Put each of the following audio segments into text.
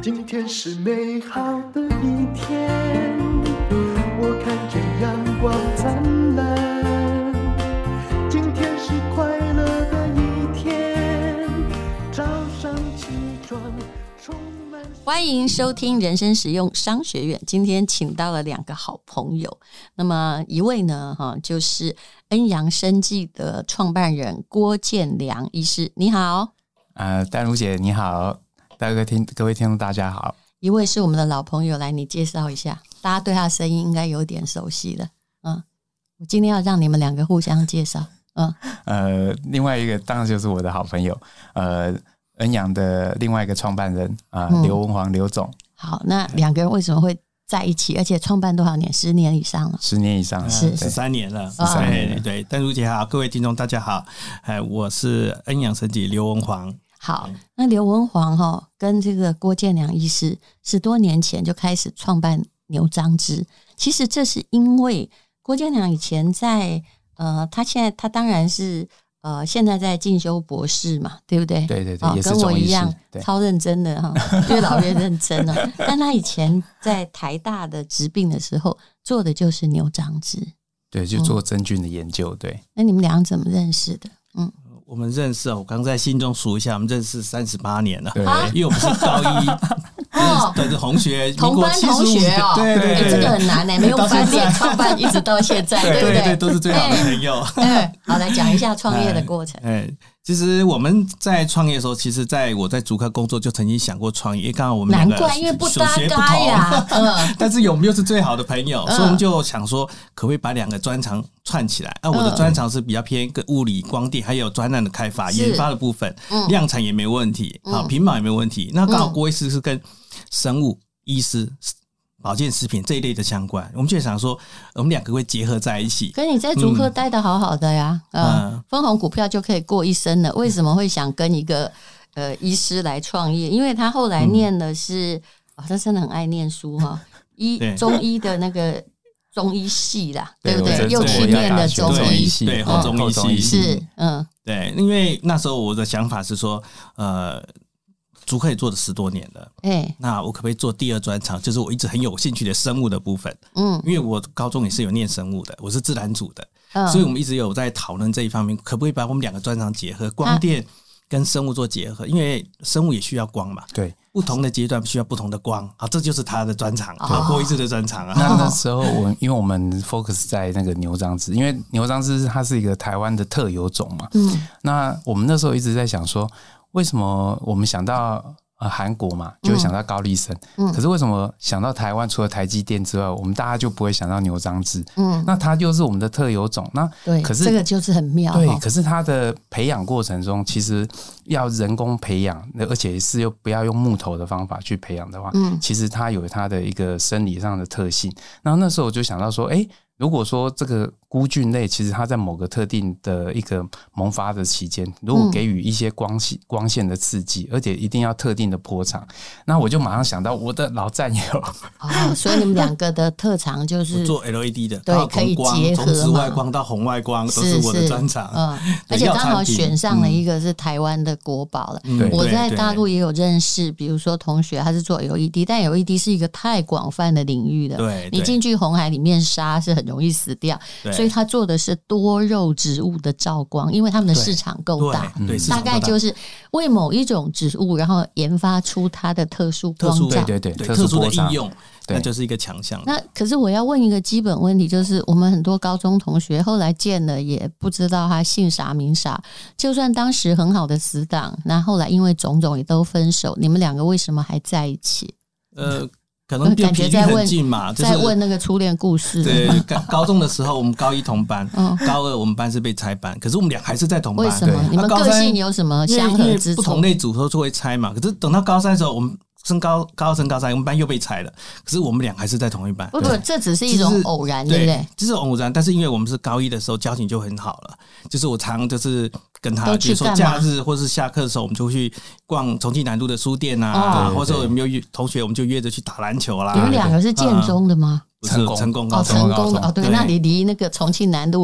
今天是美好的一天，我看见阳光灿烂。今天是快乐的一天，早上起床充满。 欢迎收听人生实用商学院。今天请到了两个好朋友，那么一位呢，就是恩阳生技的创办人郭建良医师，你好。 淡如姐你好，各位听众大家好。 一位是我们的老朋友，来你介绍一下，大家对他的声音应该有点熟悉了。我今天要让你们两个互相介绍。 另外一个当然就是我的好朋友，恩阳的另外一个创办人刘文煌刘总。 好，那两个人为什么会在一起？而且创办多少年？10年以上了。 10年以上， 是 13年了。 13年了。 对，淡如姐好，各位听众大家好，我是恩阳生技刘文煌。 好，那刘文煌跟这个郭建良医师10多年前就开始创办牛樟芝。其实这是因为郭建良以前在他当然是现在在进修博士嘛，对不对？ 对，也是跟我一样超认真的越老越认真了。但他以前在台大的治病的时候做的就是牛樟芝， 对，就做真菌的研究。对， 那你们俩怎么认识的？ 我们认识我刚在心中数一下，我们认识38年了。 对， 因为我们是高一对着同学， 同班同学哦。 对， 这个很难没有翻脸创办一直到现在，对不对？ 对，都是最好的朋友。 好，来讲一下创业的过程。 其实我们在创业的时候，其实我在竹科工作就曾经想过创业，因为刚好我们两个难怪，因为不搭嘎呀。 但是我们又是最好的朋友，所以我们就想说，可不可以把两个专长串起来？我的专长是比较偏物理、光电，还有专案的开发、研发的部分，量产也没问题，品保也没问题。那刚好郭医师是跟生物、医师、保健食品这一类的相关，我们就想说我们两个会结合在一起。 可是你在竹科待得好好的呀，分红股票就可以过一生了，为什么会想跟一个医师来创业？因为他后来念的是他真的很爱念书中医的那个中医系啦，对不对？又去念的中医系， 对，后中医系是对，因为那时候我的想法是说竹科也做了10多年了，那我可不可以做第二专长？就是我一直很有兴趣的生物的部分，因为我高中也是有念生物的，我是自然组的，所以我们一直有在讨论这一方面，可不可以把我们两个专长结合，光电跟生物做结合，因为生物也需要光嘛， 对， 不同的阶段需要不同的光，这就是他的专长，郭医师的专长啊。 那时候因为我们 focus 在那个牛樟芝，因为牛樟芝它是一个台湾的特有种嘛，那我们那时候一直在想说，为什么我们想到韩国嘛，就会想到高丽参，可是为什么想到台湾除了台积电之外，我们大家就不会想到牛樟芝？那它就是我们的特有种。那对，可是这个就是很妙。 对，可是它的培养过程中，其实要人工培养，而且是又不要用木头的方法去培养的话，其实它有它的一个生理上的特性。然后那时候我就想到说，如果说这个菇菌类，其实它在某个特定的一个萌发的期间，如果给予一些光线的刺激，而且一定要特定的波长，那我就马上想到我的老战友。 所以你们两个的特长就是做 LED 的， 对，可以结合嘛， 从紫外光到红外光都是我的专长。 而且刚好选上了一个是台湾的国宝了。我在大陆也有认识，比如说同学他是做 LED， 但 LED 是一个太广泛的领域的， 对， 你进去红海里面杀是很容易死掉，所以他做的是多肉植物的照光，因为他们的市场够大，大概就是为某一种植物，然后研发出它的特殊光照， 对， 特殊的应用，那就是一个强项。 那可是我要问一个基本问题，就是我们很多高中同学后来见了也不知道他姓啥名啥，就算当时很好的死党，那后来因为种种也都分手，你们两个为什么还在一起？ 可能感觉在问在问那个初恋故事。 对，高中的时候我们高一同班，高二我们班是被拆班，可是我们俩还是在同班。 为什么？你们个性有什么相合之处？ 不同类组合就会拆嘛。可是等到高三的时候，我们升高二升高三，我们班又被拆了。可是我们俩还是在同一班。 不，这只是一种偶然，对不对？ 这是偶然，但是因为我们是高一的时候交情就很好了，就是我常就是跟他，比如说假日或是下课的时候，我们就去逛重庆南路的书店啊，或者我们有同学，我们就约着去打篮球啦。 你们两个是建中的吗？ 不是成功高中成功的对，那里离那个重庆南路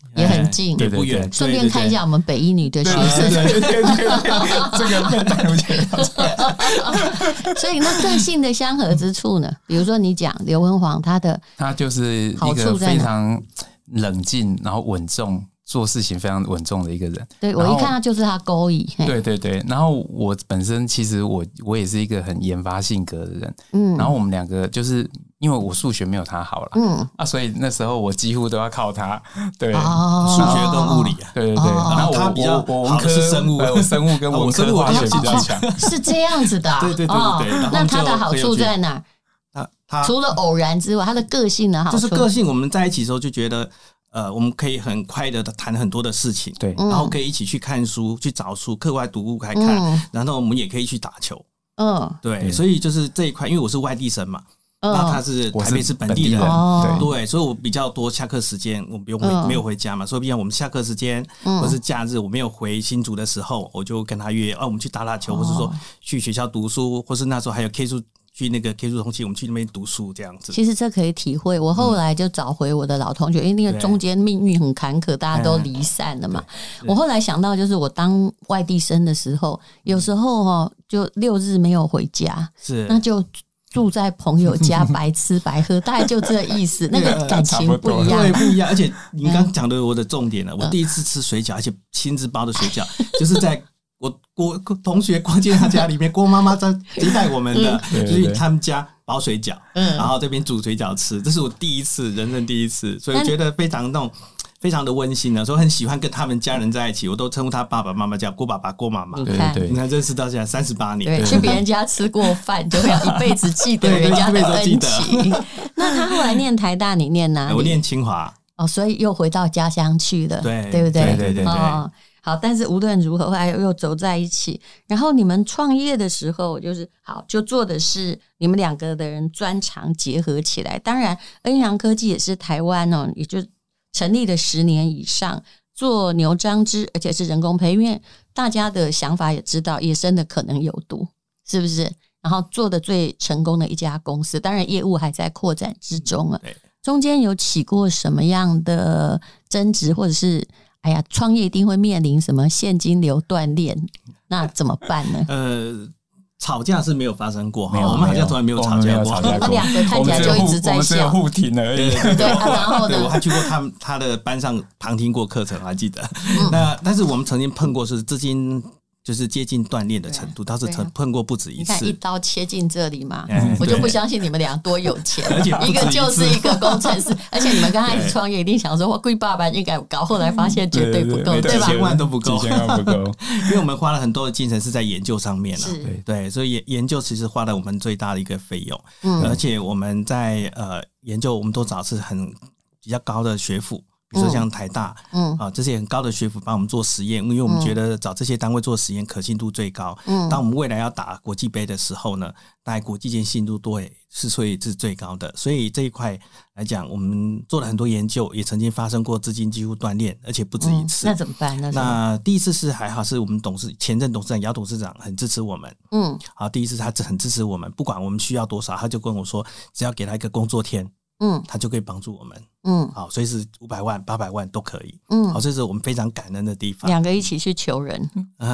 也很近， 也不远。 顺便看一下我们北一女的学生， 对，这个被带入去。 所以那个性的相合之处呢？比如说你讲刘文煌，他就是一个非常冷静，然后稳重。做事情非常稳重的一个人， 对，我一看他就是他勾引， 对。然后我本身其实我也是一个很研发性格的人，然后我们两个就是因为我数学没有他好了，所以那时候我几乎都要靠他，对， 数学跟物理啊， 对。然后他比较我文科是生物， 我生物跟文科化学比较强， 是这样子的， 对。 那他的好处在哪？他除了偶然之外，他的个性的好处就是个性。我们在一起的时候就觉得。我们可以很快的谈很多的事情， 对， 然后可以一起去看书、去找书、课外读物来看，然后我们也可以去打球，对，所以就是这一块，因为我是外地生嘛，那他是台北市本地人，对，所以我比较多下课时间，我没有回家嘛，所以比如我们下课时间或是假日我没有回新竹的时候，我就跟他约，我们去打球，或是说去学校读书，或是那时候还有 K 书。去那个 K 书通气，我们去那边读书这样子。 其实这可以体会，我后来就找回我的老同学，因为那个中间命运很坎坷，大家都离散了嘛。我后来想到，就是我当外地生的时候，有时候就6日没有回家，那就住在朋友家，白吃白喝，大概就这意思。那个感情不一样， 对，不一样。而且你刚刚讲的我的重点了，我第一次吃水饺，而且亲自包的水饺，就是在。我同学逛进他家里面，郭妈妈在接待我们的，就是他们家包水饺，然后这边煮水饺吃，这是我人生第一次，所以我觉得非常的温馨的，所以很喜欢跟他们家人在一起，我都称呼他爸爸妈妈叫郭爸爸、郭妈妈。你看认识到现在38年， 对，去别人家吃过饭，就要一辈子记得人家的恩情。那他后来念台大，你念哪里？ 我念清华。 所以又回到家乡去了， 对不对？ 对。 好，但是无论如何，后来又走在一起。然后你们创业的时候，就做的是你们两个的人专长结合起来。当然，恩阳科技也是台湾也就成立了10年以上，做牛樟芝，而且是人工培育。因为大家的想法也知道，野生的可能有毒，是不是？然后做的最成功的一家公司，当然业务还在扩展之中了。中间有起过什么样的争执，或者是？创业一定会面临什么现金流断裂，那怎么办呢？ 吵架是没有发生过，我们好像从来没有吵架过。 他两个看起来就一直在笑， 我们只有互挺而已。 对，然后呢？ 我还去过他的班上旁听过课程，我还记得。但是我们曾经碰过是资金。就是接近断裂的程度，倒是碰过不止一次。 你看一刀切进这里嘛，我就不相信你们俩多有钱， 而且一个就是一个工程师，而且你们刚开始创业一定想说，我贵爸爸应该搞，后来发现绝对不够，对吧？ 几千万都不够， 几千万不够， 因为我们花了很多的精神是在研究上面了，对，所以研究其实花了我们最大的一个费用，而且我们在研究，我们都找是比较高的学府。比如说像台大，这些很高的学府帮我们做实验，因为我们觉得找这些单位做实验可信度最高。当我们未来要打国际杯的时候呢，大概国际间信度是最高的。所以这一块来讲，我们做了很多研究，也曾经发生过资金几乎断裂，而且不止一次。 那怎么办？ 那第一次是还好，是我们前任董事长姚董事长很支持我们。好，第一次他很支持我们，不管我们需要多少，他就跟我说，只要给他一个工作天。他就可以帮助我们，好，所以是500万、800万都可以，好，这是我们非常感恩的地方。 两个一起去求人，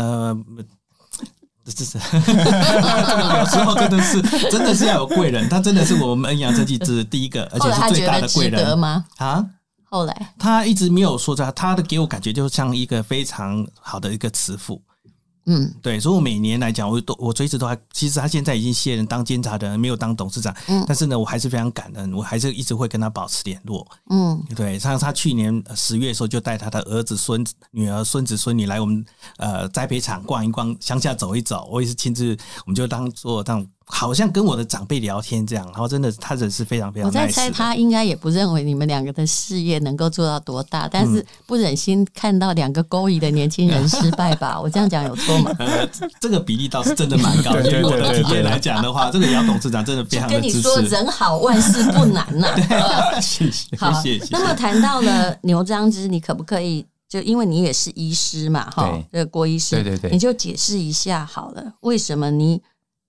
这是有时候真的是要有贵人，他真的是我们恩阳设计师第一个，而且是最大的贵人。 后来他觉得值得吗？后来他一直没有说他的给我感觉就像一个非常好的一个慈父。对，所以我每年来讲，我随时都还，其实他现在已经卸任当监察人，没有当董事长，但是呢，我还是非常感恩，我还是一直会跟他保持联络。对，像他去年10月的时候，就带他的儿子、女儿、孙子、孙女来我们栽培场逛一逛，乡下走一走，我也是亲自，我们就当做好像跟我的长辈聊天这样，然后真的他人是非常非常 nice 的。 我在猜他应该也不认为你们两个的事业能够做到多大，但是不忍心看到2个勾引的年轻人失败吧？我这样讲有错吗？ 这个比例倒是真的蛮高的。以我的体验来讲的话，这个姚董事长真的非常的支持。 跟你说人好万事不难呐。 谢谢。 好，那么谈到了牛樟芝，你可不可以就因为你也是医师嘛，哈，这个郭医师， 对， 你就解释一下好了，为什么你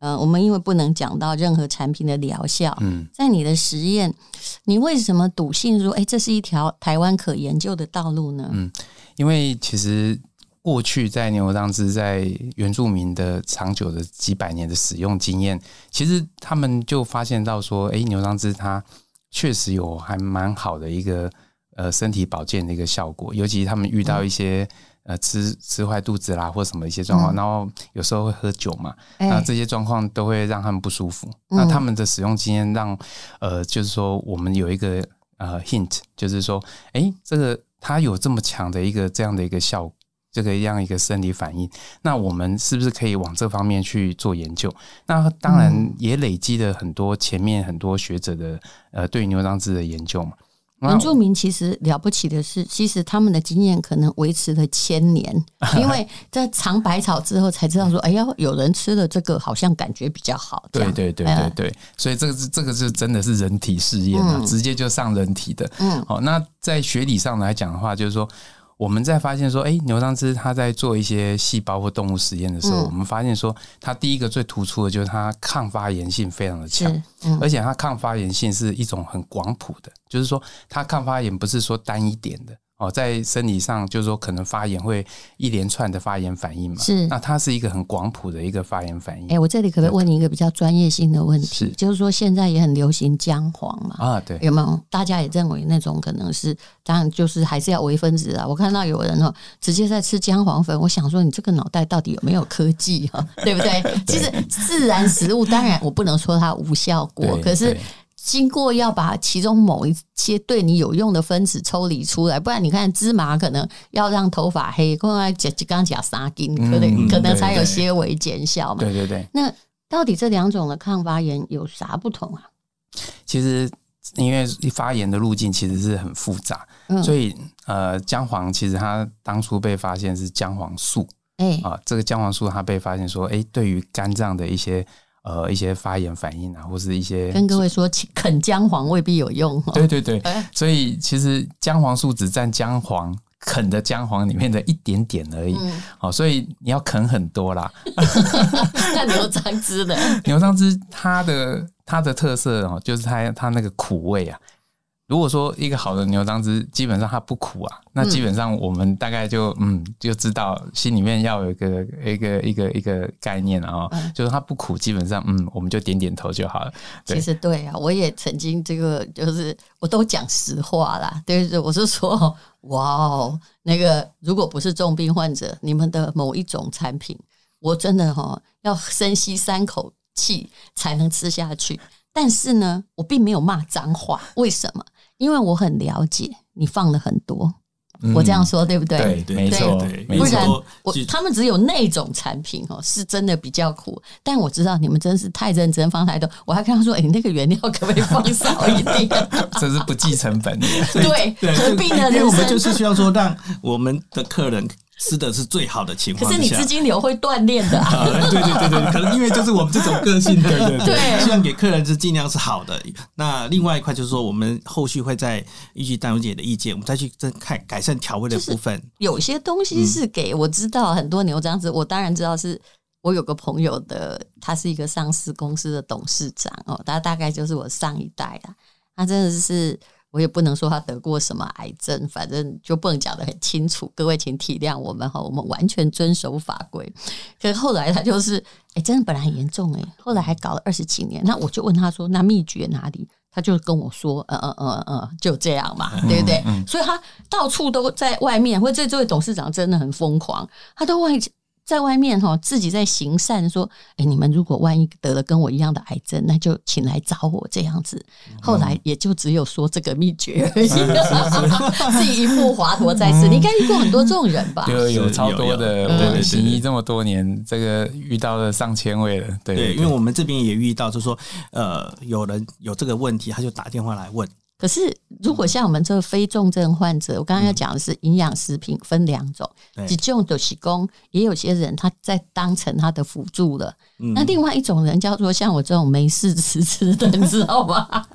我们因为不能讲到任何产品的疗效，在你的实验，你为什么笃信说，这是一条台湾可研究的道路呢？ 因为其实过去在牛樟芝在原住民的长久的几百年的使用经验，其实他们就发现到说，牛樟芝它确实有还蛮好的一个身体保健的一个效果，尤其他们遇到一些吃坏肚子啦或什么一些状况，然后有时候会喝酒嘛，那这些状况都会让他们不舒服。那他们的使用经验让就是说我们有一个hint， 就是说这个它有这么强的一个这样的一个效果，这个样一个生理反应，那我们是不是可以往这方面去做研究？那当然也累积了很多前面很多学者的对牛樟芝的研究嘛。 原住民其实了不起的是，其实他们的经验可能维持了1000年，因为在尝百草之后才知道说，有人吃了这个好像感觉比较好。 对，所以这个是真的是人体试验直接就上人体的。好，那在学理上来讲的话，就是说我们在发现说，牛樟芝它在做一些细胞或动物实验的时候，我们发现说，它第一个最突出的就是它抗发炎性非常的强，而且它抗发炎性是一种很广谱的，就是说它抗发炎不是说单一点的。在生理上就是说可能发炎会一连串的发炎反应嘛，是，那它是一个很广谱的一个发炎反应。 我这里可不可以问你一个比较专业性的问题？就是说现在也很流行姜黄嘛，对，有没有？大家也认为那种可能是，当然就是还是要微分子啊。我看到有人直接在吃姜黄粉，我想说你这个脑袋到底有没有科技对不对？其实自然食物当然我不能说它无效果，可是经过要把其中某一些对你有用的分子抽离出来，不然你看芝麻可能要让头发黑，刚刚讲3斤，可能才有些微减效嘛。 对。 那到底这2种的抗发炎有啥不同啊？ 其实因为发炎的路径其实是很复杂，所以姜黄其实它当初被发现是姜黄素，这个姜黄素它被发现说，对于肝脏的一些发炎反应啊，或是一些跟各位说啃姜黄未必有用。 对，所以其实姜黄素只占姜黄啃的姜黄里面的一点点而已，所以你要啃很多啦。 那牛樟芝的牛樟芝它的特色就是它那个苦味啊。如果说一个好的牛樟芝基本上它不苦啊，那基本上我们大概就知道心里面要有一个概念啊，就是它不苦，基本上我们就点点头就好了。 其实对啊，我也曾经这个就是我都讲实话啦，对，我是说哇那个如果不是重病患者，你们的某一种产品，我真的要深吸3口气才能吃下去。但是呢，我并没有骂脏话，为什么？因为我很了解你放了很多，我这样说对不对？ 对，没错， 不然他们只有那种产品是真的比较苦，但我知道你们真是太认真放太多，我还跟他说，那个原料可不可以放少一点？ 这是不计成本的。 对，何必呢？ 因为我们就是需要说让我们的客人吃的是最好的情况下， 可是你资金流会断裂的啊！ 对，可能因为就是我们这种个性，对，希望给客人是尽量是好的。那另外一块就是说，我们后续会在依据淡如姐的意见，我们再去看改善调味的部分。 有些东西是给我知道很多牛樟芝，我当然知道是我有个朋友的，他是一个上市公司的董事长他大概就是我上一代啦，他真的是。我也不能说他得过什么癌症，反正就不能讲得很清楚。各位请体谅我们我们完全遵守法规。可是后来他就是真的本来很严重后来还搞了20几年。那我就问他说，那秘诀哪里？他就跟我说就这样嘛，对不对？所以他到处都在外面，或者这位董事长真的很疯狂，他都在外面自己在行善，说你们如果万一得了跟我一样的癌症，那就请来找我这样子。后来也就只有说这个秘诀而已，自己一副华佗在世。你应该遇过很多这种人吧？ 有超多的，我行医这么多年，这个遇到了上千位了。对， 因为我们这边也遇到，就是说有人有这个问题，他就打电话来问。 可是如果像我们这个非重症患者，我刚刚要讲的是营养食品分2种，一种就是说也有些人他在当成他的辅助了，那另外一种人叫做像我这种没事吃的，你知道吗？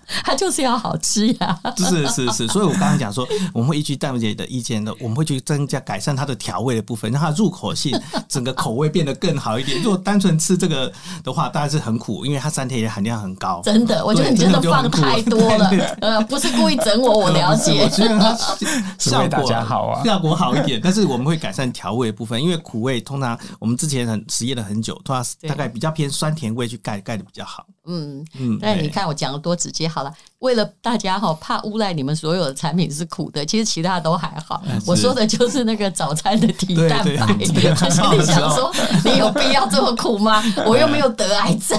它就是要好吃呀。 是，所以我刚刚讲说，我们会依据戴茹姐的意见的，我们会去增加改善它的调味的部分，让它入口性整个口味变得更好一点。如果单纯吃这个的话，当然是很苦，因为它3甜盐含量很高。 真的，我觉得你真的放太多了，不是故意整我了解。 我觉得它效果大家好啊， 效果好一点。但是我们会改善调味的部分，因为苦味通常我们之前实验了很久，通常大概比较偏酸甜味去盖的比较好。 但你看我讲的多直接好了。为了大家怕诬赖你们所有的产品是苦的，其实其他都还好。我说的就是那个早餐的体蛋白。可是你想说，你有必要这么苦吗？我又没有得癌症。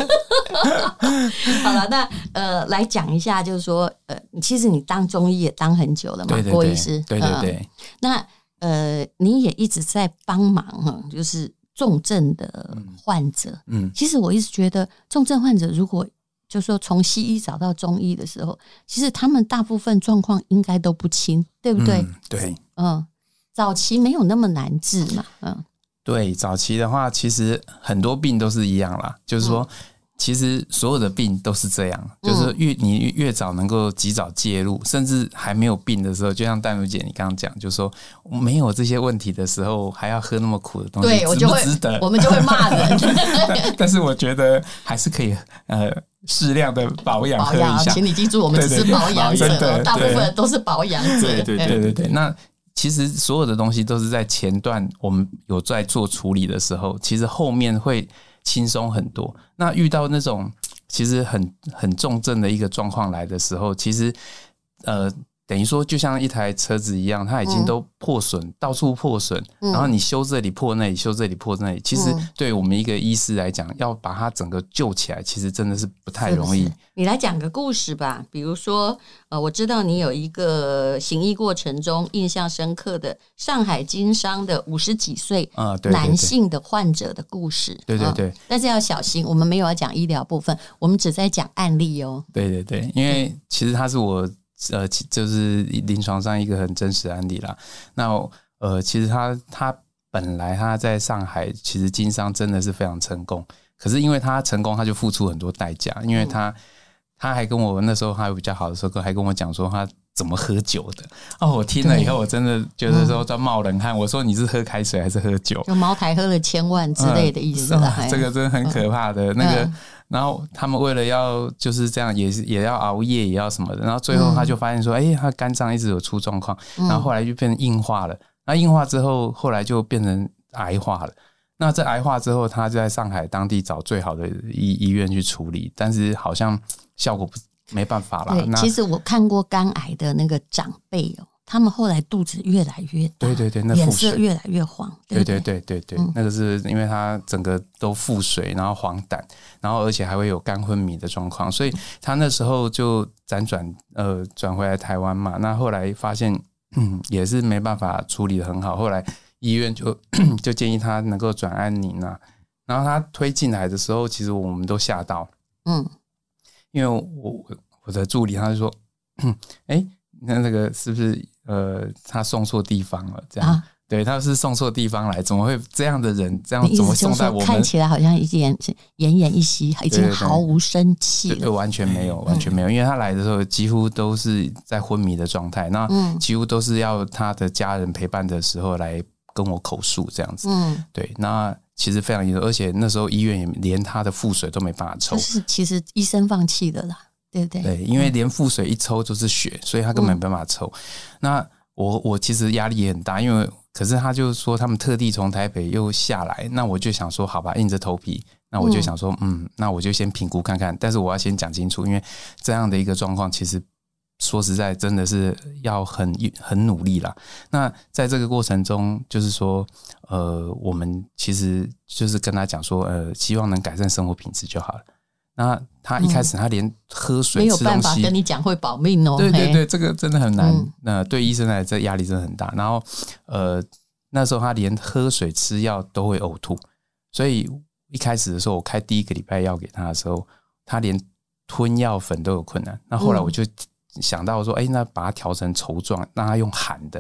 好了，那来讲一下，就是说其实你当中医也当很久了嘛，郭医师。 对。 那你也一直在帮忙就是重症的患者。其实我一直觉得重症患者如果就是说从西医找到中医的时候，其实他们大部分状况应该都不轻，对不对？ 对， 早期没有那么难治嘛。 对，早期的话，其实很多病都是一样啦，就是说。其实所有的病都是这样，就是你越早能够及早介入，甚至还没有病的时候，就像淡如姐你刚刚讲，就是说没有这些问题的时候，还要喝那么苦的东西， 对， 值不值得？ 我们就会骂人。 但是我觉得还是可以适量的保养喝一下。 请你记住，我们只是保养者，大部分都是保养者。 对。那其实所有的东西都是在前段我们有在做处理的时候，其实后面会轻松很多。那遇到那种其实很重症的一个状况来的时候，其实等于说就像一台车子一样，它已经都破损，到处破损，然后你修这里破那里，修这里破那里，其实对我们一个医师来讲，要把它整个救起来，其实真的是不太容易。 是你来讲个故事吧，比如说我知道你有一个行医过程中印象深刻的上海经商的50几岁男性的患者的故事。 对。 但是要小心，我们没有要讲医疗部分，我们只在讲案例哦。 对，因为其实他是我就是临床上一个很真实的案例啦。那其实他本来他在上海其实经商真的是非常成功，可是因为他成功，他就付出很多代价。因为他还跟我那时候还有比较好的时候，还跟我讲说他怎么喝酒的。我听了以后，我真的觉得说在冒冷汗。我说你是喝开水还是喝酒？ 就茅台喝了1000万之类的意思啦。 这个真的很可怕的那个。然后他们为了要就是这样，也要熬夜，也要什么的。然后最后他就发现说，他肝脏一直有出状况，然后后来就变成硬化了。那硬化之后，后来就变成癌化了。那在癌化之后，他就在上海当地找最好的医院去处理，但是好像效果没办法啦。 对，其实我看过肝癌的那个长辈他们后来肚子越来越大， 对，那脸色越来越黄，对， 那个是因为他整个都腹水，然后黄疸，然后而且还会有肝昏迷的状况，所以他那时候就转回来台湾嘛。那后来发现也是没办法处理得很好，后来医院就建议他能够转安宁啊。然后他推进来的时候，其实我们都吓到，因为我的助理他就说，那个是不是他送错地方了？这样对，他是送错地方来，怎么会这样的人这样怎么送在我们？ 看起来好像奄奄一息，已经毫无生气了。 对，完全没有，因为他来的时候几乎都是在昏迷的状态，那几乎都是要他的家人陪伴的时候来跟我口述这样子。对，那其实非常严重，而且那时候医院也连他的腹水都没办法抽， 就是其实医生放弃了啦。对不对？ 对，因为连腹水一抽就是血，所以他根本没办法抽。那我其实压力也很大，因为可是他就说他们特地从台北又下来，那我就想说好吧，硬着头皮，那我就想说那我就先评估看看，但是我要先讲清楚，因为这样的一个状况其实说实在真的是要很努力啦。那在这个过程中就是说我们其实就是跟他讲说希望能改善生活品质就好了。那他一开始他连喝水、 没有办法跟你讲会保命哦。 对，这个真的很难。对医生来这压力真的很大。然后那时候他连喝水、吃药都会呕吐，所以一开始的时候我开第一个礼拜药给他的时候，他连吞药粉都有困难。那后来我就想到说，那把它调成稠状，让他用含的。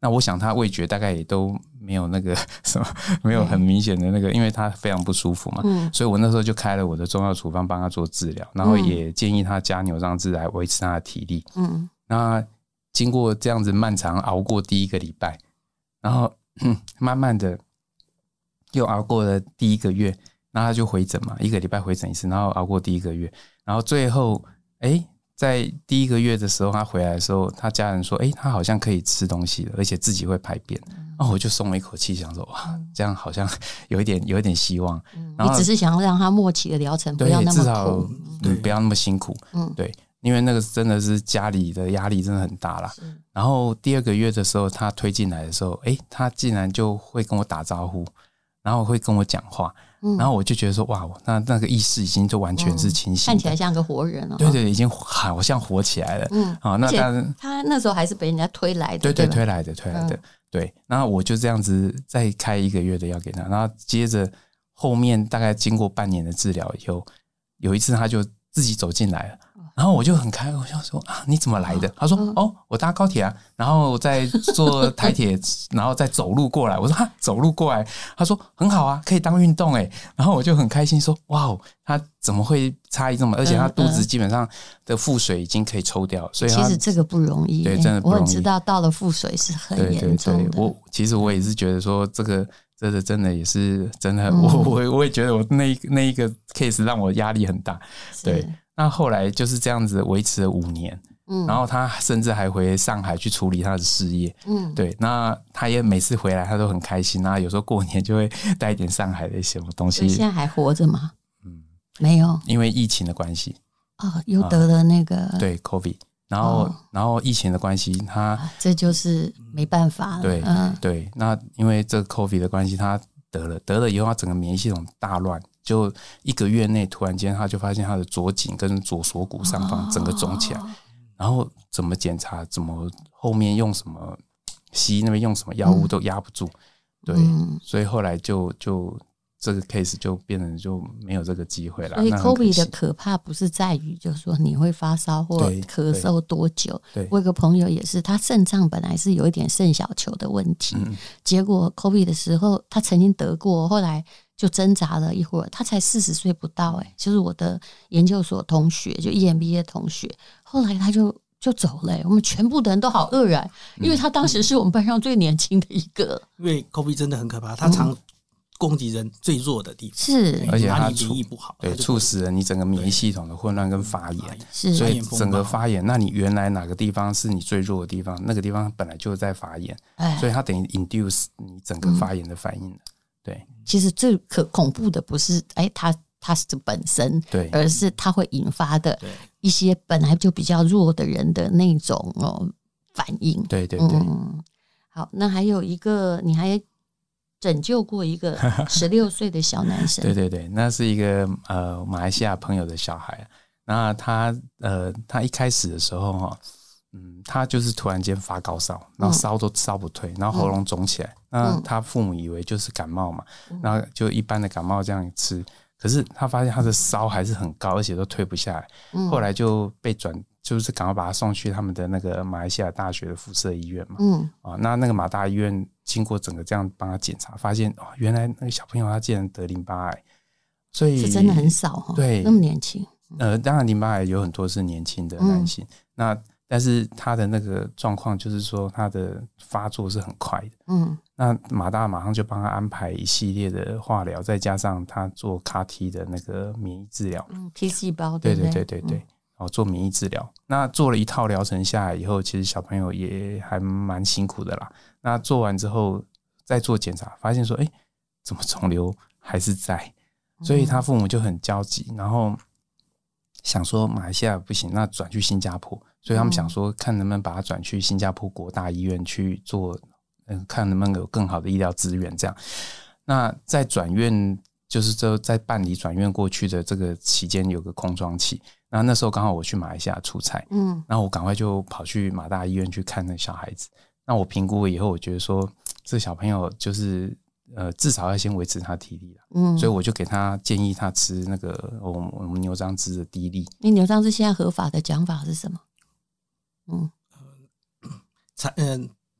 那我想他味觉大概也都没有那个什么，没有很明显的那个，因为他非常不舒服嘛，所以我那时候就开了我的中药处方帮他做治疗，然后也建议他加牛樟芝来维持他的体力。那经过这样子漫长熬过第1个礼拜，然后慢慢的又熬过了第1个月，然后他就回诊嘛，1个礼拜回诊一次，然后熬过第1个月，然后最后在第1个月的时候，他回来的时候，他家人说他好像可以吃东西了，而且自己会排便，然后我就松了一口气，想说哇，这样好像有一点希望。然后你只是想要让他末期的疗程不要那么苦， 至少不要那么辛苦。对，因为那个真的是家里的压力真的很大啦。然后第2个月的时候，他推进来的时候，他竟然就会跟我打招呼，然后会跟我讲话。然后我就觉得说哇，那个意识已经就完全是清醒的， 看起来像个活人了。 对，已经好像活起来了。 那他那时候还是被人家推来的。 对，推来的。对，然后我就这样子再开1个月的药给他，然后接着后面大概经过半年的治疗以后，有一次他就自己走进来了。然后我就很开，我想说你怎么来的？他说我搭高铁啊，然后再坐台铁，然后再走路过来。我说走路过来？他说很好啊，可以当运动然后我就很开心说哇，他怎么会差异这么？而且他肚子基本上的腹水已经可以抽掉，所以其实这个不容易。 对，真的不容易。 我很知道到了腹水是很严重的。 对，其实我也是觉得说这个真的也是真的，我也觉得我那一个 case 让我压力很大。对。那后来就是这样子维持了5年，然后他甚至还回上海去处理他的事业。对，那他也每次回来他都很开心，然后有时候过年就会带一点上海的一些什么东西。 现在还活着吗？没有， 因为疫情的关系。 又得了那个对 COVID， 然后疫情的关系，他这就是没办法了。 对，那因为这个 COVID 的关系，他得了以后，他整个免疫系统大乱。就1个月内，突然间他就发现他的左颈跟左锁骨上方整个肿起来，然后怎么检查，怎么后面用什么西医那边用什么药物都压不住。对，所以后来就这个 case 就变成就没有这个机会了。 所以 COVID 的可怕不是在于就是说你会发烧或咳嗽多久。我有个朋友也是，他肾脏本来是有一点肾小球的问题，结果 COVID 的时候他曾经得过，后来就挣扎了一会儿，他才40岁不到就是我的研究所同学，就 EMBA 同学，后来他就走了我们全部的人都好愕然，因为他当时是我们班上最年轻的一个。 因为 COVID 真的很可怕，他常攻击人最弱的地方， 是而且它免疫不好， 对，促使了你整个免疫系统的混乱跟发炎，所以整个发炎，那你原来哪个地方是你最弱的地方，那个地方本来就在发炎，所以它等于 induce 你整个发炎的反应。对， 其实最恐怖的不是它是本身，对，而是它会引发的一些本来就比较弱的人的那种反应。 对。 好，那还有一个，你还拯救过一个16岁的小男生。 对，那是一个马来西亚朋友的小孩。那他一开始的时候他就是突然间发高烧，然后烧都烧不退，然后喉咙肿起来。那他父母以为就是感冒嘛，然后就一般的感冒这样吃。可是他发现他的烧还是很高，而且都退不下来。后来就被就是赶快把他送去他们的那个马来西亚大学的辐射医院嘛。那个马大医院经过整个这样帮他检查，发现原来那个小朋友他竟然得淋巴癌，所以是真的很少对，那么年轻。 当然淋巴癌有很多是年轻的男性，但是他的那个状况就是说他的发作是很快的。那马大马上就帮他安排一系列的化疗，再加上他做 CAR-T 的那个免疫治疗 ，T 细胞， 对，然后做免疫治疗。那做了一套疗程下来以后，其实小朋友也还蛮辛苦的啦。那做完之后再做检查，发现说怎么肿瘤还是在，所以他父母就很焦急，然后想说马来西亚不行，那转去新加坡，所以他们想说看能不能把他转去新加坡国大医院去做，看能不能有更好的医疗资源这样。那在转院，就是在办理转院过去的这个期间有个空窗期，那时候刚好我去马来西亚出差，然后我赶快就跑去马大医院去看那小孩子。那我评估了以后，我觉得说这小朋友就是至少要先维持他体力啦，所以我就给他建议他吃那个我们牛樟芝的滴粒。 你牛樟芝现在合法的讲法是什么？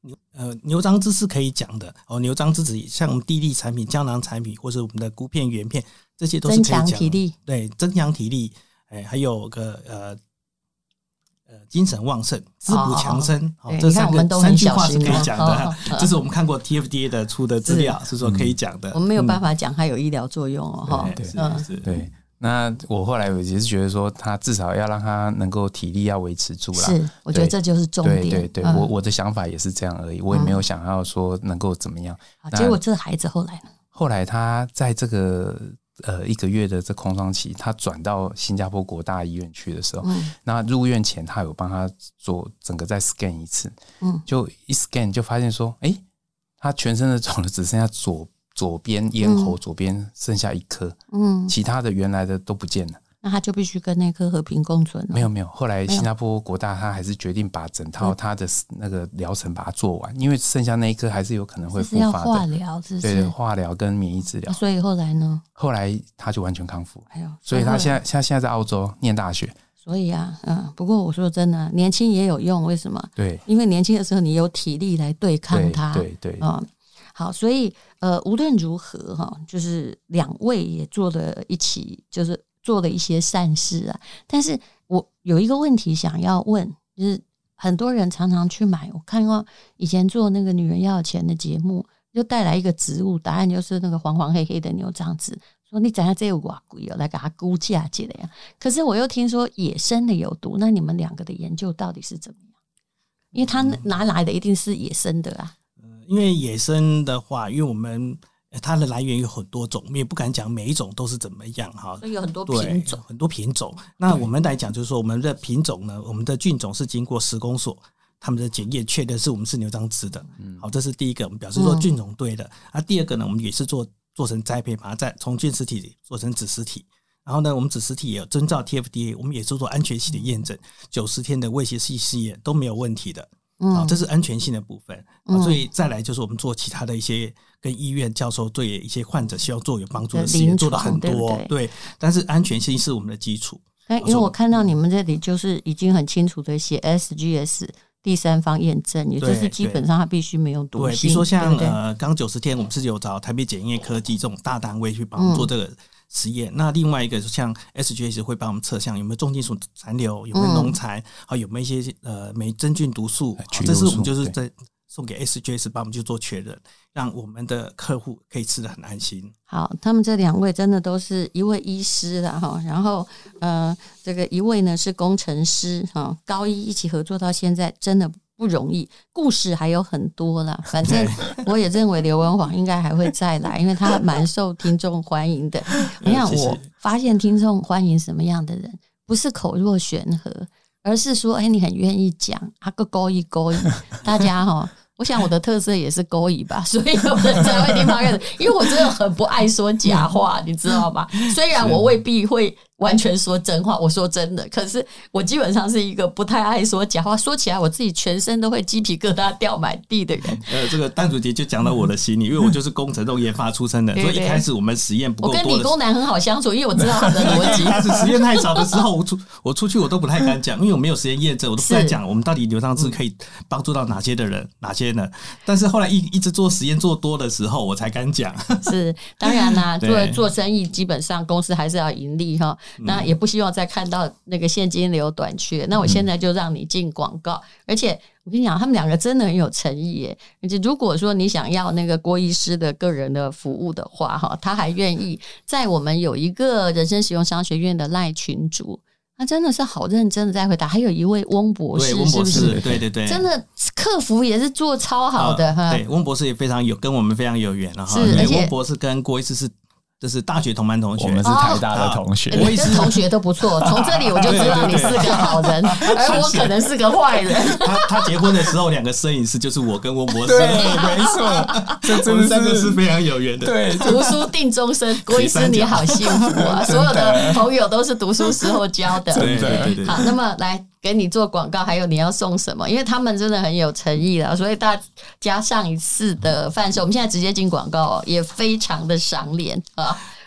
牛樟芝是可以讲的哦，牛樟芝像我们地力产品、胶囊产品，或是我们的菇片、原片，这些都是可以讲的。 增强体力， 对，增强体力，还有个精神旺盛、滋补强身，这三句话是可以讲的。这是我们看过 TFDA 的出的资料，是说可以讲的。 我们没有办法讲它有医疗作用哦， 对。那我后来也是觉得说，他至少要让他能够体力要维持住啦。 是，我觉得这就是重点。 对，我的想法也是这样而已，我也没有想要说能够怎么样。 结果这孩子后来呢？ 后来他在这个1个月的这空窗期，他转到新加坡国大医院去的时候，那入院前他有帮他做整个再 scan 一次，就一 scan 就发现说，他全身的肿瘤只剩下左边咽喉左边剩下1颗，其他的原来的都不见了。 那他就必须跟那颗和平共存了。 没有，后来新加坡国大他还是决定把整套他的那个疗程把它做完，因为剩下那一颗还是有可能会复发的。 是要化疗，是不是？ 对，化疗跟免疫治疗。 所以后来呢？ 后来他就完全康复。所以他现在在澳洲念大学。 所以不过我说真的，年轻也有用，为什么？ 对， 因为年轻的时候你有体力来对抗它。 对。 好，所以无论如何就是两位也做了一起，就是做了一些善事啊。但是我有一个问题想要问，就是很多人常常去买，我看过以前做那个女人要有钱的节目，就带来一个植物，答案就是那个黄黄黑黑的牛樟芝，说你知道这有多贵来给它估价起来呀。可是我又听说野生的有毒，那你们两个的研究到底是怎么样？因为它拿来的一定是野生的啊。 因为野生的话，因为我们它的来源有很多种，我们也不敢讲每一种都是怎么样哈， 所以有很多品种， 很多品种。那我们来讲，就是说我们的品种呢，我们的菌种是经过10公所他们的检验，确认是我们是牛樟芝的。好，这是第一个，我们表示说菌种对的。第二个呢，我们也是做成栽培，把它再从菌实体做成子实体。然后呢，我们子实体也有遵照 TFDA， 我们也是做安全性的验证，90天的胃胁系试验都没有问题的。这是安全性的部分。所以再来就是我们做其他的一些跟医院教授对一些患者希望做有帮助的实验做了很多，对，但是安全性是我们的基础。 因为我看到你们这里就是已经很清楚的写 SGS 第三方验证，也就是基本上它必须没有毒性。 对，比如说像刚90天我们是有找台北检验科技这种大单位去帮我们做这个实验。那另外一个像 SGS 会帮我们测像有没有重金属残留，有没有农残，有没有一些霉真菌毒素，这是我们就是在送给 SGS 帮我们去做确认，让我们的客户可以吃得很安心。 好，他们这两位真的都是一位医师啦哈，然后这个一位呢是工程师哈，高一起合作到现在真的不容易，故事还有很多啦。反正我也认为刘文煌应该还会再来，因为他蛮受听众欢迎的。你看，我发现听众欢迎什么样的人，不是口若悬河，而是说，你很愿意讲，个勾一，大家我想我的特色也是勾引吧，所以有人才会听 podcast， 因为我真的很不爱说假话，你知道吗？虽然我未必会完全说真话，我说真的，可是我基本上是一个不太爱说假话，说起来我自己全身都会鸡皮疙瘩掉满地的人。 这个蛋主姐就讲到我的心里，因为我就是工程这种研发出身的，所以一开始我们实验不够多的， 我跟理工男很好相处，因为我知道他的逻辑。 但是实验太少的时候，我出去我都不太敢讲，因为我没有实验验证，我都不太讲我们到底牛樟芝可以帮助到哪些的人，哪些呢？但是后来一直做实验做多的时候，我才敢讲。 是，当然啦，做生意基本上公司还是要盈利哈，那也不希望再看到那个现金流短缺。那我现在就让你进广告，而且我跟你讲，他们两个真的很有诚意耶。而且如果说你想要那个郭医师的个人的服务的话，哈，他还愿意在我们有一个人生实用商学院的LINE群组。他真的是好认真的在回答，还有一位翁博士，是不是？ 对，真的客服也是做超好的哈。 对，翁博士也非常跟我们非常有缘了哈。而且翁博士跟郭医师就是大学同班同学， 我们是台大的同学， 我也是同学都不错。从这里我就知道你是个好人，而我可能是个坏人。 他结婚的时候，2个摄影师就是我跟翁博士， 对，没错， 我们3个是非常有缘的。 对， 读书定终身，郭医师你好幸福啊！所有的朋友都是读书时候交的。 对。 好，那么来给你做广告，还有你要送什么？因为他们真的很有诚意了，所以大家上一次的贩售，我们现在直接进广告也非常的赏脸啊。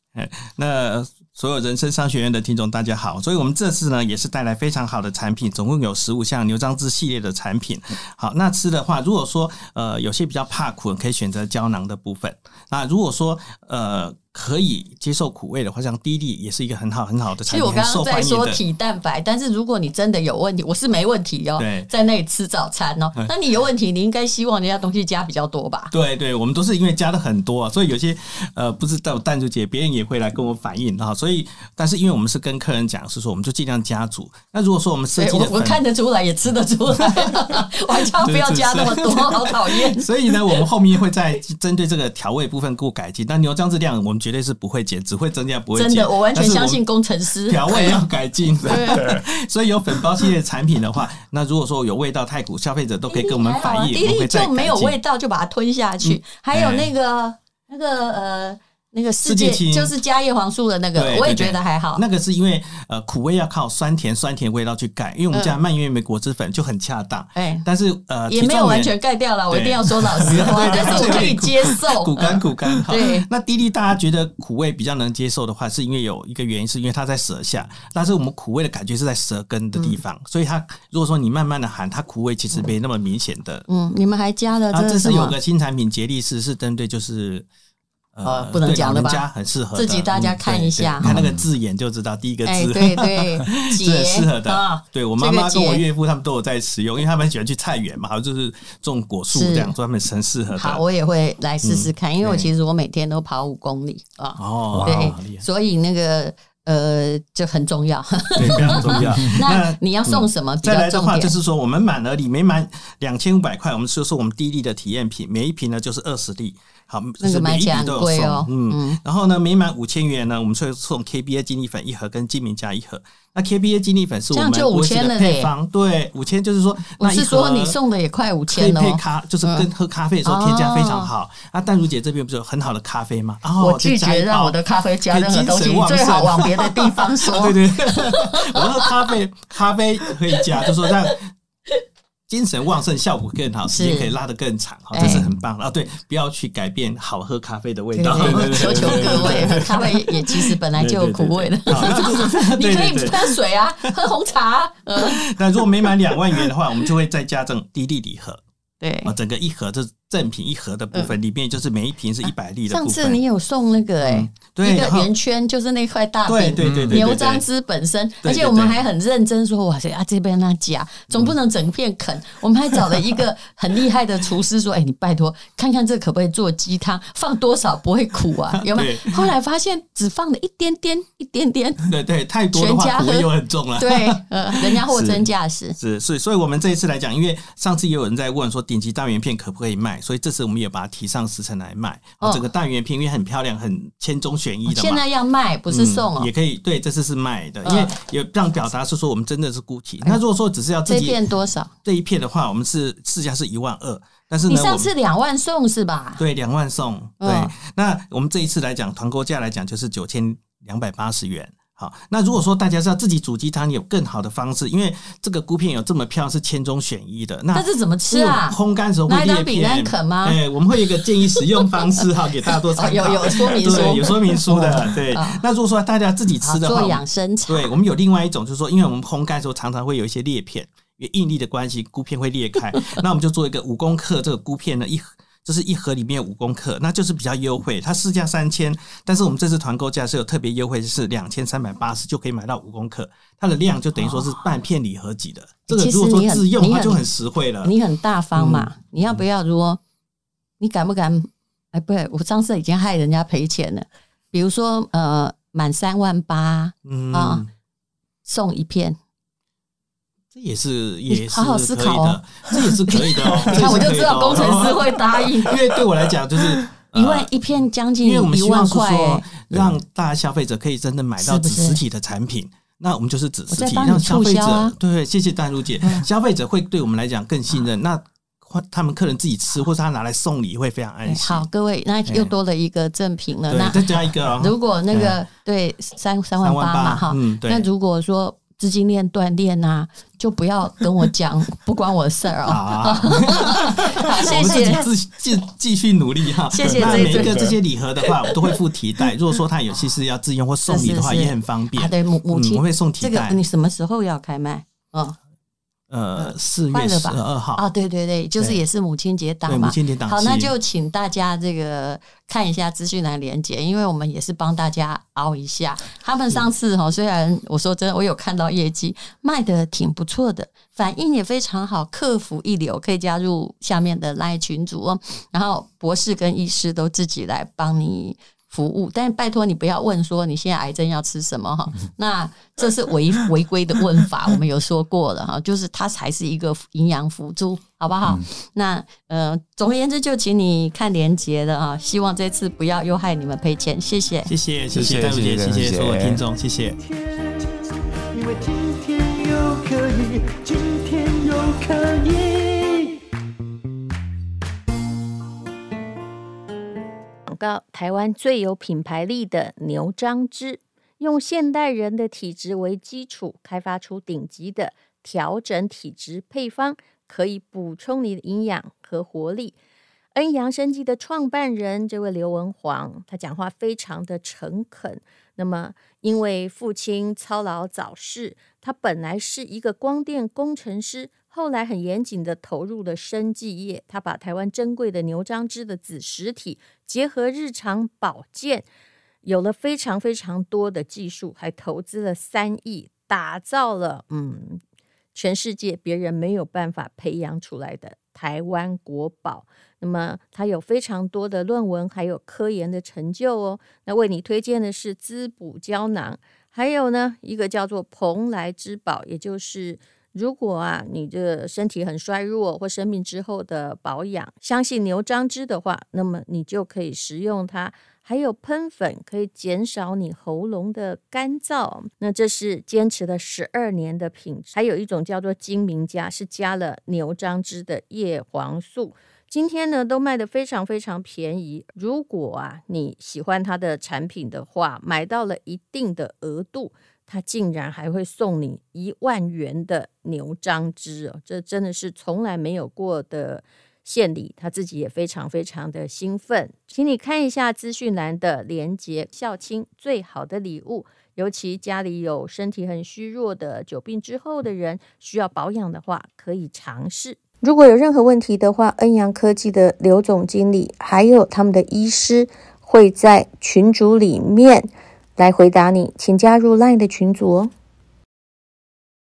那所有人生商学院的听众大家好，所以我们这次呢也是带来非常好的产品，总共有15项牛樟芝系列的产品。好，那吃的话，如果说有些比较怕苦，可以选择胶囊的部分。那如果说可以接受苦味的话，像滴滴也是一个很好的产品。其实我刚刚在说体蛋白，但是如果你真的有问题，我是没问题哦，在那里吃早餐哦。那你有问题，你应该希望人家东西加比较多吧？ 对，我们都是因为加的很多，所以有些不知道淡如姐别人也会来跟我反映啊。所以，但是因为我们是跟客人讲，是说我们就尽量加足。那如果说我们设计的我看得出来，也吃得出来，晚上不要加那么多，好讨厌。 所以呢，我们后面会再针对这个调味部分做改进。那牛樟芝量我们绝对是不会减，只会增加不会减。 真的，我完全相信工程师。 调味要改进，所以有粉包系列的产品的话，那如果说有味道太苦，消费者都可以跟我们反映，我们会再改进。 就没有味道就把它吞下去。还有那个世界就是加叶黄素的那个，我也觉得还好。 那个是因为苦味要靠酸甜味道去盖，因为我们加蔓越莓果汁粉就很恰当。但是也没有完全盖掉了，我一定要说老实话，但是我可以接受。 苦干。对，那滴滴大家觉得苦味比较能接受的话，是因为有一个原因，是因为它在舌下，但是我们苦味的感觉是在舌根的地方，所以它如果说你慢慢的含，它苦味其实没那么明显的。 你们还加了这是有个新产品杰力士，是针对就是不能讲了吧？ 很适合自己大家看一下， 看那个字眼就知道，第一个字， 对， 是很适合的。对我妈妈跟我岳父他们都有在使用，因为他们很喜欢去菜园嘛，好像就是种果树这样，所以他们很适合的。 好，我也会来试试看，因为其实我每天都跑5公里啊。对，所以那个就很重要， 对，非常重要。 那你要送什么？ 再来的话，就是说我们满额礼每满2500块，我们就是我们滴滴的体验品，每一瓶呢就是20粒。好， 那个买起来很贵哦。 然后呢，每满5000元呢，我们会送 KBA 精力粉1盒跟金明加1盒。那 KBA 精力粉是我们国际的配方，对，5000就是说， 我是说你送的也快5000了， 可以配就是跟喝咖啡的时候添加非常好。淡如姐这边不是有很好的咖啡吗？ 我拒绝让我的咖啡加任何东西，你最好往别的地方说。 对，我说咖啡可以加，就说让精神旺盛，效果更好，时间可以拉得更长，这是很棒的。对，不要去改变好喝咖啡的味道。 对，求各位，喝咖啡也其实本来就有苦味的。你可以喝水啊，喝红茶。 那如果每满2万元的话，我们就会再加赠滴滴礼盒。 对， 整个1盒这赠品1盒的部分里面，就是每一瓶是100粒的部分。 上次你有送那个一个圆圈，就是那块大饼， 对， 牛樟芝本身，而且我们还很认真说，哇塞这边那夹，总不能整片啃。我们还找了一个很厉害的厨师说，你拜托看看这可不可以做鸡汤，放多少不会苦啊？有没有？后来发现只放了一点点。 对，太多的话苦味又很重了。 对，人家货真价实。 是，所以我们这一次来讲，因为上次也有人在问说，顶级大圆片可不可以卖？所以这次我们也把它提上时程来卖。整个大圆片因为很漂亮，很千中选一的嘛。 现在要卖不是送也可以。对，这次是卖的，因为有让表达是说我们真的是估体。那如果说只是要自己这片多少？这一片的话，我们是市价是12000，但是呢， 你上次2万送是吧？ 对，2万送。对，那我们这一次来讲，团购价来讲就是9280元。好，那如果说大家是要自己煮鸡汤，有更好的方式，因为这个菇片有这么漂亮，是千中选一的。那但是怎么吃啊？ 烘干的时候会裂片，拿一张饼干啃吗？ 我们会有一个建议使用方式哈，给大家多参考。 有说明书， 对，有说明书的。对，那如果说大家自己吃的话， 做养生茶。 对，我们有另外一种，就是说，因为我们烘干的时候常常会有一些裂片，因为应力的关系，菇片会裂开。那我们就做一个5公克这个菇片呢，就是1盒里面有5公克，那就是比较优惠。它市价3000，但是我们这次团购价是有特别优惠，是2380就可以买到5公克，它的量就等于说是半片礼盒级的。这个如果说自用的话就很实惠了。 你很大方嘛，你要不要？如果你敢不敢？不对，我上次已经害人家赔钱了。比如说满38000送1片。 这也是好好思考哦，这也是可以的哦。 你看我就知道工程师会答应， 因为对我来讲就是 1万1片将近1万块， 因为我们希望是说让大家消费者可以真的买到实体的产品。那我们就是指实体，让消费者对，谢谢淡如姐，消费者会对我们来讲更信任。那他们客人自己吃，或者他拿来送礼会非常安心。 好，各位，那又多了一个赠品了。 那再加一个哦。 如果那个对3万8嘛哈，那如果说资金链断裂啊，就不要跟我讲，不关我的事儿哦。好，谢谢， 我们自己继续努力哈。 谢谢。 那每一个这些礼盒的话，我都会附提袋。如果说他有些是要自用或送礼的话，也很方便。 对，母亲我会送提袋。 这个你什么时候要开卖 ？4月12号啊，对对对，就是也是母亲节档嘛。 母亲节档期。 好，那就请大家这个看一下资讯栏连结，因为我们也是帮大家熬一下。他们上次虽然我说真的，我有看到业绩卖的挺不错的，反应也非常好，客服一流，可以加入下面的 LINE 群组哦。然后博士跟医师都自己来帮你服务，但拜托你不要问说你现在癌症要吃什么哈，那这是违规的问法，我们有说过了哈，就是它才是一个营养辅助，好不好？那总而言之，就请你看连结了啊，希望这次不要又害你们赔钱，谢谢， 谢谢戴茹姐，谢谢所有听众，谢谢。 因为今天又可以，今天又可以。 台湾最有品牌力的牛樟芝，用现代人的体质为基础，开发出顶级的调整体质配方，可以补充你的营养和活力。恩阳生技的创办人这位刘文煌，他讲话非常的诚恳。那么因为父亲操劳早逝，他本来是一个光电工程师，后来很严谨的投入了生技业。他把台湾珍贵的牛樟芝的子实体结合日常保健，有了非常非常多的技术，还投资了3亿，打造了全世界别人没有办法培养出来的台湾国宝。那么它有非常多的论文还有科研的成就哦。那为你推荐的是滋补胶囊，还有呢一个叫做蓬莱之宝，也就是如果你的身体很衰弱或生病之后的保养，相信牛樟芝的话，那么你就可以食用它。还有喷粉可以减少你喉咙的干燥，那这是坚持了12年的品质。还有一种叫做精明家，是加了牛樟芝的叶黄素。今天呢都卖得非常非常便宜，如果你喜欢它的产品的话，买到了一定的额度，它竟然还会送你1万元的牛樟芝这真的是从来没有过的献礼，他自己也非常非常的兴奋。请你看一下资讯栏的连结，孝亲最好的礼物，尤其家里有身体很虚弱的久病之后的人，需要保养的话，可以尝试。如果有任何问题的话，恩阳科技的刘总经理还有他们的医师会在群组里面来回答你，请加入 LINE 的群组哦。